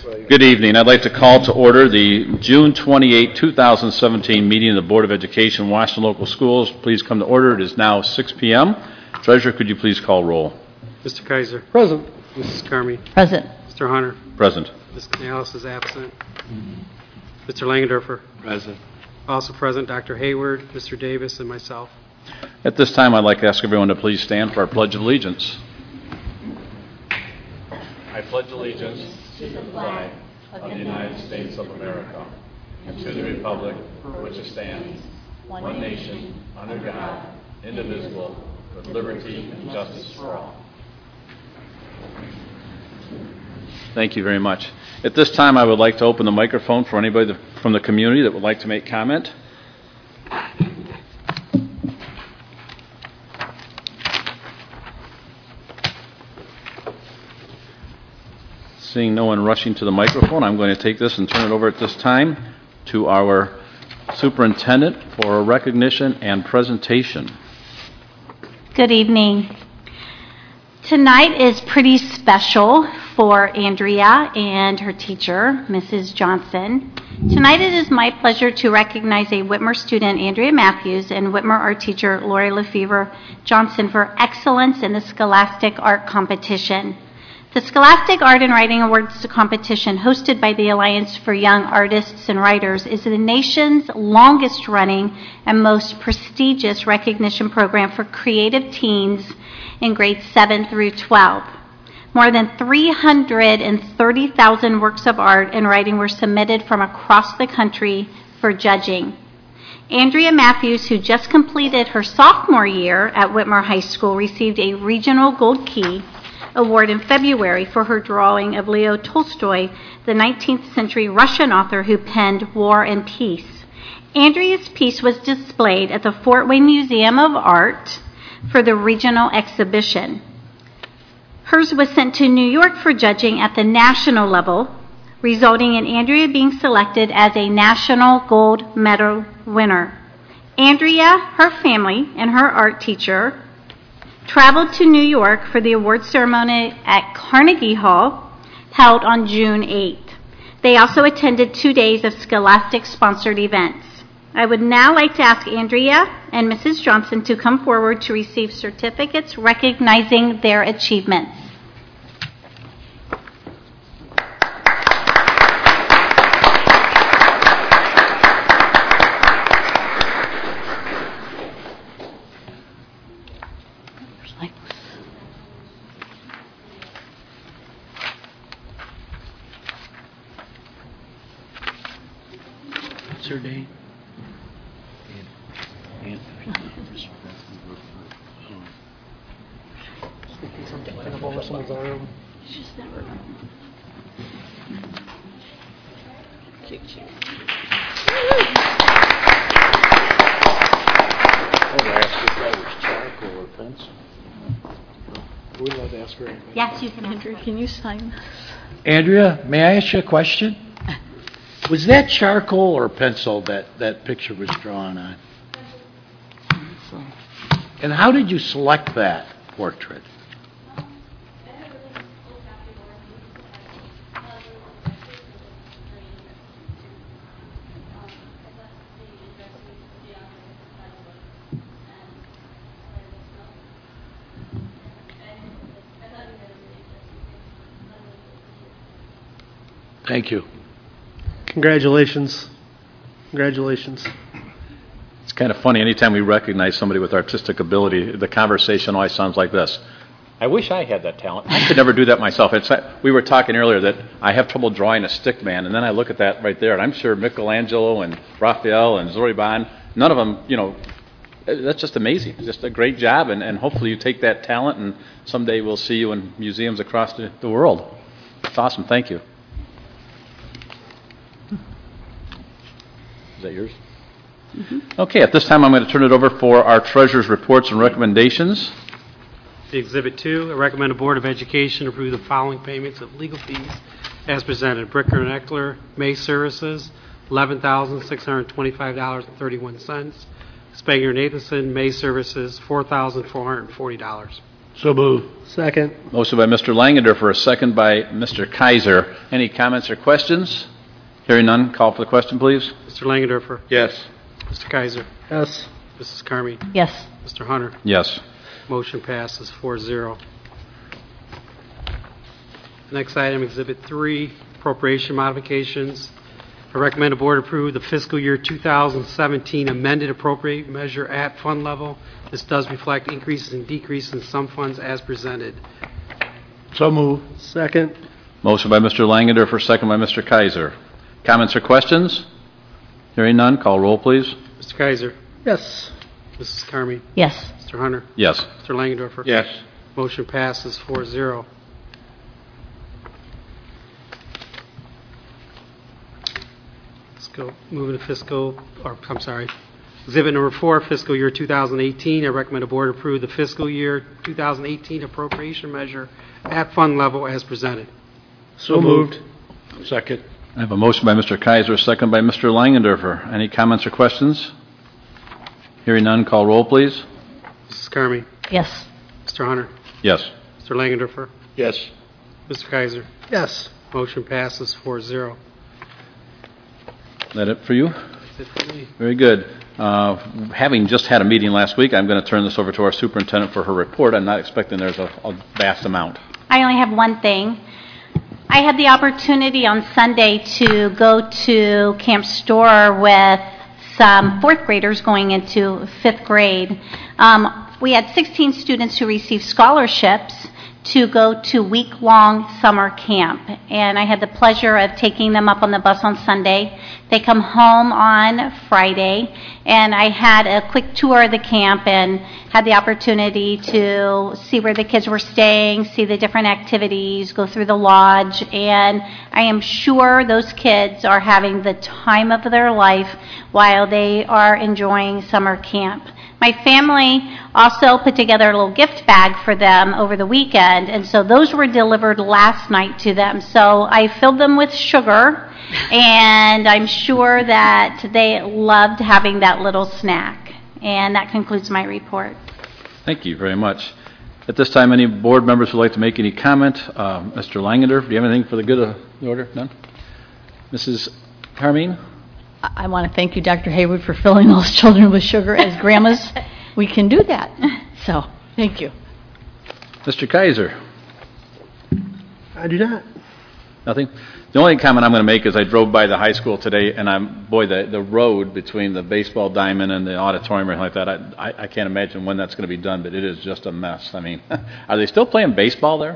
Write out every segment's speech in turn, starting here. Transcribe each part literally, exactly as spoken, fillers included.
Good evening. I'd like to call to order the June twenty-eighth, two thousand seventeen meeting of the Board of Education, Washington Local Schools. Please come to order. It is now six p.m. Treasurer, could you please call roll? Mister Kaiser. Present. Missus Carmi. Present. Mister Hunter. Present. Miz Canales is absent. Mister Langendorfer. Present. Also present, Doctor Hayward, Mister Davis, and myself. At this time, I'd like to ask everyone to please stand for our Pledge of Allegiance. I pledge allegiance to the flag of the United States of America and to the republic for which it stands, one nation, under God, indivisible, with liberty and justice for all. Thank you very much. At this time, I would like to open the microphone for anybody from the community that would like to make comment. Seeing no one rushing to the microphone, I'm going to take this and turn it over at this time to our superintendent for a recognition and presentation. Good evening. Tonight is pretty special for Andrea and her teacher, Missus Johnson. Tonight it is my pleasure to recognize a Whitmer student, Andrea Matthews, and Whitmer art teacher, Lori Lefevre Johnson, for excellence in the Scholastic Art Competition. The Scholastic Art and Writing Awards competition, hosted by the Alliance for Young Artists and Writers, is the nation's longest-running and most prestigious recognition program for creative teens in grades seven through twelve. More than three hundred thirty thousand works of art and writing were submitted from across the country for judging. Andrea Matthews, who just completed her sophomore year at Whitmer High School, received a Regional Gold Key Award in February for her drawing of Leo Tolstoy, the nineteenth century Russian author who penned War and Peace. Andrea's piece was displayed at the Fort Wayne Museum of Art for the regional exhibition. Hers was sent to New York for judging at the national level, resulting in Andrea being selected as a National Gold Medal winner. Andrea, her family, and her art teacher traveled to New York for the award ceremony at Carnegie Hall, held on June eighth. They also attended two days of Scholastic-sponsored events. I would now like to ask Andrea and Missus Johnson to come forward to receive certificates recognizing their achievements. What's her name? She's never Charcoal or pencil? We'd love to ask her anything. Yes, you can. Andrew, can you sign this? Andrea, may I ask you a question? Was that charcoal or pencil that that picture was drawn on? And how did you select that portrait? Thank you. Congratulations. Congratulations. It's kind of funny. Anytime we recognize somebody with artistic ability, the conversation always sounds like this. I wish I had that talent. I could never do that myself. It's like, we were talking earlier that I have trouble drawing a stick man, and then I look at that right there, and I'm sure Michelangelo and Raphael and Zorban, none of them, you know, that's just amazing. Just a great job, and, and hopefully you take that talent, and someday we'll see you in museums across the, the world. It's awesome. Thank you. Is that yours? Mm-hmm. Okay, at this time I'm going to turn it over for our treasurer's reports and recommendations. Exhibit two, I recommend the Board of Education approve the following payments of legal fees as presented. Bricker and Eckler, May Services, eleven thousand six hundred twenty-five dollars and thirty-one cents. Spanger Nathanson, May Services, four thousand four hundred forty dollars. So move. Second. Motion by Mister Langendorf for a second by Mister Kaiser. Any comments or questions? Hearing none, call for the question, please. Mister Langendorfer. Yes. Mister Kaiser. Yes. Missus Carmy. Yes. Mister Hunter. Yes. Motion passes four zero. Next item, Exhibit three, appropriation modifications. I recommend the board approve the fiscal year two thousand seventeen amended appropriate measure at fund level. This does reflect increases and decreases in some funds as presented. So move. Second. Motion by Mister Langendorf for second by Mister Kaiser. Comments or questions? Hearing none, call roll, please. Mister Kaiser. Yes. Missus Carmy. Yes. Mister Hunter. Yes. Mister Langendorfer. Yes. Motion passes four zero. Let's go, moving to fiscal, or, I'm sorry, Exhibit number four, fiscal year two thousand eighteen. I recommend the board approve the fiscal year two thousand eighteen appropriation measure at fund level as presented. So moved. Second. I have a motion by Mister Kaiser, a second by Mister Langendorfer. Any comments or questions? Hearing none, call roll, please. Missus Carmy. Yes. Mister Hunter. Yes. Mister Langendorfer. Yes. Mister Kaiser. Yes. Motion passes four zero. That it for you? That's it for me. Very good. Uh, having just had a meeting last week, I'm going to turn this over to our superintendent for her report. I'm not expecting there's a, a vast amount. I only have one thing. I had the opportunity on Sunday to go to Camp Store with some fourth graders going into fifth grade. Um, we had sixteen students who received scholarships to go to week-long summer camp. And I had the pleasure of taking them up on the bus on Sunday. They come home on Friday, and I had a quick tour of the camp and had the opportunity to see where the kids were staying, see the different activities, go through the lodge, and I am sure those kids are having the time of their life while they are enjoying summer camp. My family also put together a little gift bag for them over the weekend, and so those were delivered last night to them. So I filled them with sugar, and I'm sure that they loved having that little snack. And that concludes my report. Thank you very much. At this time, any board members would like to make any comment? Uh, Mister Langendorf, do you have anything for the good of the order? None? Missus Carmine? I want to thank you, Doctor Haywood, for filling those children with sugar. As grandmas, we can do that. So, thank you. Mister Kaiser? I do not. Nothing? The only comment I'm going to make is I drove by the high school today, and I'm, boy, the, the road between the baseball diamond and the auditorium or anything like that, I, I, I can't imagine when that's going to be done, but it is just a mess. I mean, are they still playing baseball there?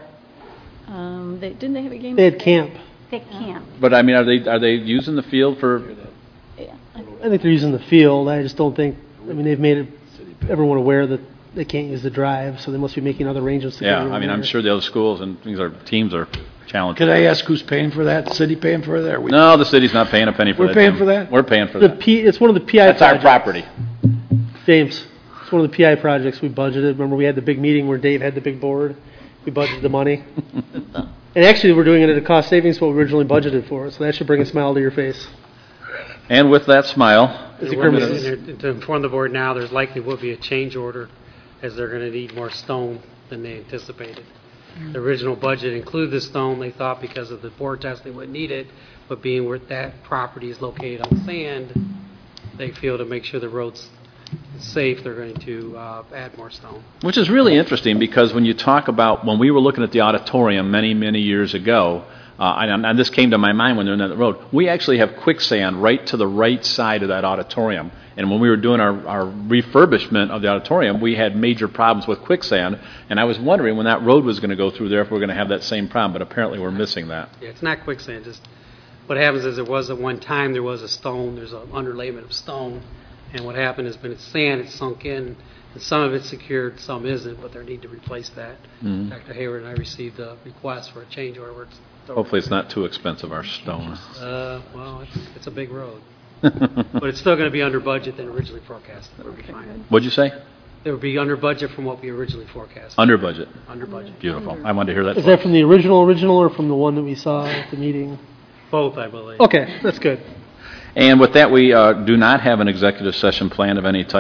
Um, they, didn't they have a game? They had camp. They can't. But I mean, are they are they using the field for? Yeah. I think they're using the field. I just don't think, I mean, they've made it, everyone aware that they can't use the drive, so they must be making other arrangements to get Yeah, everyone I mean, I'm there. sure the other schools and things are teams are challenged. Could I ask who's paying for that? The city paying for that? We- No, the city's not paying a penny for We're that. paying Jim. for that? We're paying for The that. P, it's one of the P I That's our projects. property. James, it's one of the P I projects we budgeted. Remember, we had the big meeting where Dave had the big board? We budgeted the money. And actually, we're doing it at a cost savings what we originally budgeted for, so that should bring a smile to your face. And with that smile, It's a And we're criminal. gonna- To inform the board now, there's likely will be a change order as they're going to need more stone than they anticipated. The original budget included the stone. They thought because of the board test they wouldn't need it, but being where that property is located on sand, they feel to make sure the road's safe, they're going to uh, add more stone. which is really interesting because when you talk about when we were looking at the auditorium many, many years ago, uh, and, and this came to my mind when they're on the road, we actually have quicksand right to the right side of that auditorium. And when we were doing our, our refurbishment of the auditorium, we had major problems with quicksand. And I was wondering when that road was going to go through there if we're going to have that same problem, but apparently we're missing that. Yeah, it's not quicksand. Just what happens is there was at one time there was a stone. There's an underlayment of stone, and what happened is when it's sand, it's sunk in, and some of it's secured, some isn't. But they need to replace that. Mhm. Doctor Hayward and I received a request for a change order. Where it's, Hopefully it's not too expensive, our stone. Uh, well, it's, it's a big road, but it's still going to be under budget than originally forecasted. We'll be fine. What'd you say? It would be under budget from what we originally forecasted. Under budget. Under budget. Beautiful. I wanted to hear that. Is that from the original original or from the one that we saw at the meeting? Both, I believe. Okay, that's good. And with that, we uh, do not have an executive session plan of any type.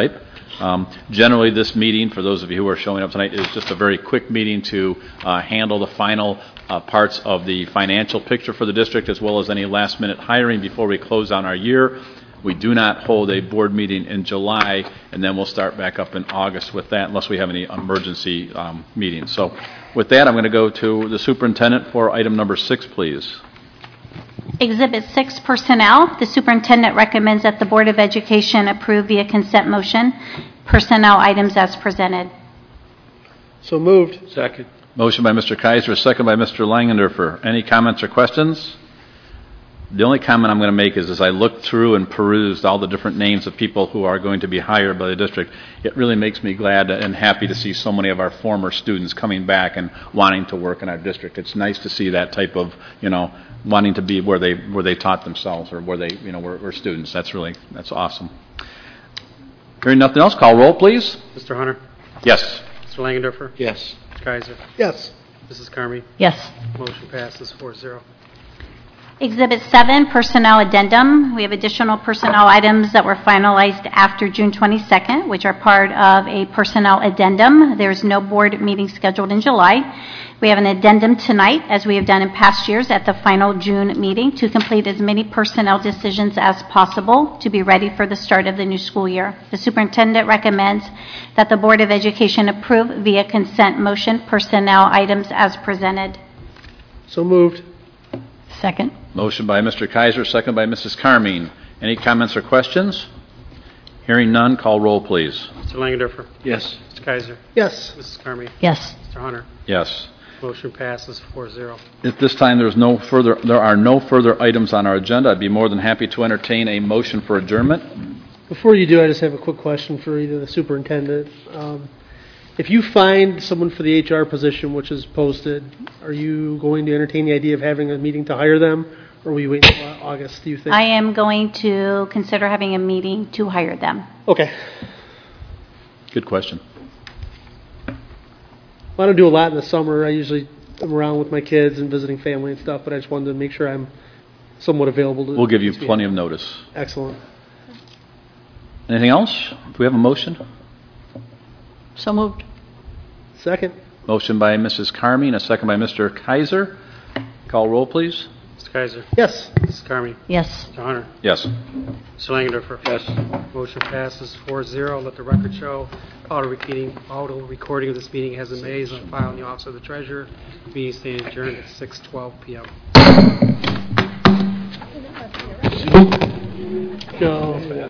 Um, Generally, this meeting, for those of you who are showing up tonight, is just a very quick meeting to uh, handle the final uh, parts of the financial picture for the district, as well as any last-minute hiring before we close down our year. We do not hold a board meeting in July, and then we'll start back up in August with that, unless we have any emergency um, meetings. So with that, I'm going to go to the superintendent for item number six, please. Exhibit six, Personnel. The superintendent recommends that the Board of Education approve via consent motion personnel items as presented. So moved. Second. Motion by Mister Kaiser, second by Mister Langendorfer. Any comments or questions? The only comment I'm going to make is, as I looked through and perused all the different names of people who are going to be hired by the district, it really makes me glad and happy to see so many of our former students coming back and wanting to work in our district. It's nice to see that type of, you know, wanting to be where they where they taught themselves, or where they, you know, were, were students. That's really, that's awesome. Hearing nothing else, call roll, please. Mister Hunter? Yes. Mister Langendorfer? Yes. Mister Kaiser? Yes. Missus Carmy? Yes. Motion passes four zero. Exhibit seven, Personnel Addendum. We have additional personnel items that were finalized after June twenty-second, which are part of a personnel addendum. There is no board meeting scheduled in July. We have an addendum tonight, as we have done in past years, at the final June meeting to complete as many personnel decisions as possible to be ready for the start of the new school year. The superintendent recommends that the Board of Education approve via consent motion personnel items as presented. So moved. Second. Motion by Mister Kaiser, second by Missus Carmine. Any comments or questions? Hearing none, call roll, please. Mister Langendorfer? Yes. Mister Kaiser? Yes. Missus Carmy? Yes. Mister Hunter? Yes. Motion passes four zero. At this time, there's no further, there are no further items on our agenda. I'd be more than happy to entertain a motion for adjournment. Before you do, I just have a quick question for either the superintendent. Um, If you find someone for the H R position which is posted, are you going to entertain the idea of having a meeting to hire them, or will you wait until August, do you think? I am going to consider having a meeting to hire them. Okay. Good question. Well, I don't do a lot in the summer. I usually am around with my kids and visiting family and stuff, but I just wanted to make sure I'm somewhat available. To We'll give you plenty of notice. Excellent. Anything else? Do we have a motion? So moved. Second. Motion by Missus Carmine, a second by Mister Kaiser. Call roll, please. Mister Kaiser? Yes. Missus Carmy? Yes. Mister Hunter? Yes. Mister Langendorfer? Yes. Motion passes four zero. Let the record show auto recording, auto recording of this meeting has been made on file in the office of the treasurer. Meeting standing adjourned at six twelve p.m. Go.